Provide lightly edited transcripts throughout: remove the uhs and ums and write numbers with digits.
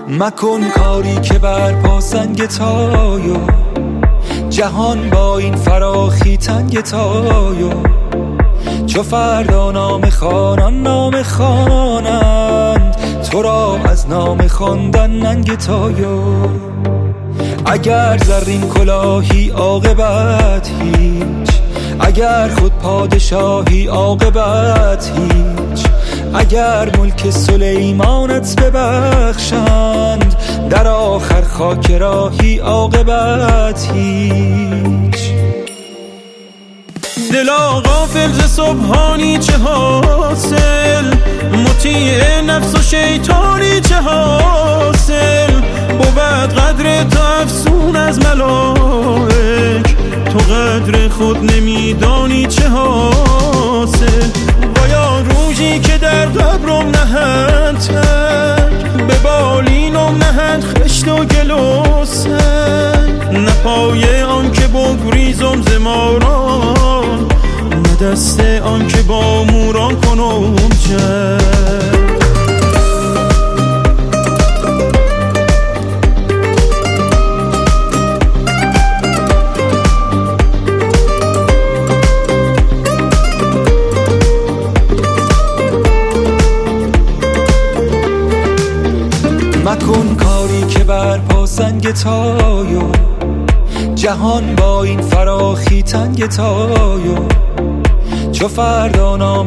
مکن کاری که بر پاسنگ تایو، جهان با این فراخی تنگ تایو. چو فردا نام خوانند تو را از نام خواندن ننگ تایو. اگر زرین کلاهی عاقبت هیچ، اگر خود پادشاهی عاقبت هیچ. اگر ملک سلیمانت ببخشند در آخر خاک راهی عاقبت هیچ. دلا غافل ز سبحانی چه حاصل، مطیع نفس و شیطانی چه حاصل. بود قدر تو افسون از ملائک، تو قدر خود نمیدانی چه حاصل. بایا روزی که در قبرم نهند تک، به بالینم نهند خشت و گل و سنگ. نه پای آن که بگریزم ز ماران، نه دست آن که با موران کنم جنگ. مکن کاری که بر پاسنگ تایو، جهان با این فراخی تنگ تایو. چو فردا نام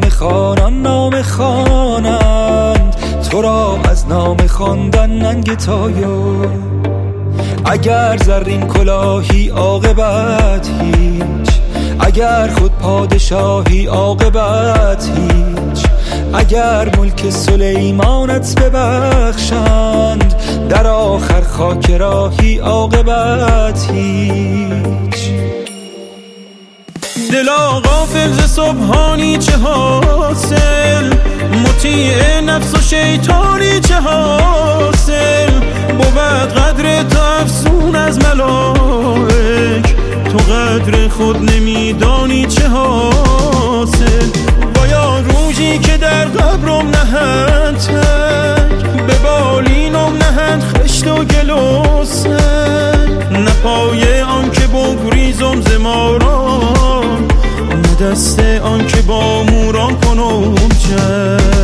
خوانند تو را از نام خواندن ننگ تایو. اگر زرین کلاهی عاقبت هیچ، اگر خود پادشاهی عاقبت هیچ. اگر ملک سلیمانت ببخشند در آخر خاک راهی عاقبت هیچ. دلا غافل ز سبحانی چه حاصل، مطیع نفس و شیطانی چه حاصل. بود قدر تو افسون از ملائک، تو قدر خود نمیدانی چه حاصل. بایا روزی که در قبرم نهند تک، به بالینم نهند خشت و گل و سنگ. نه پای آن که بگریزم ز ماران، نه دست آن که با موران کنم جنگ.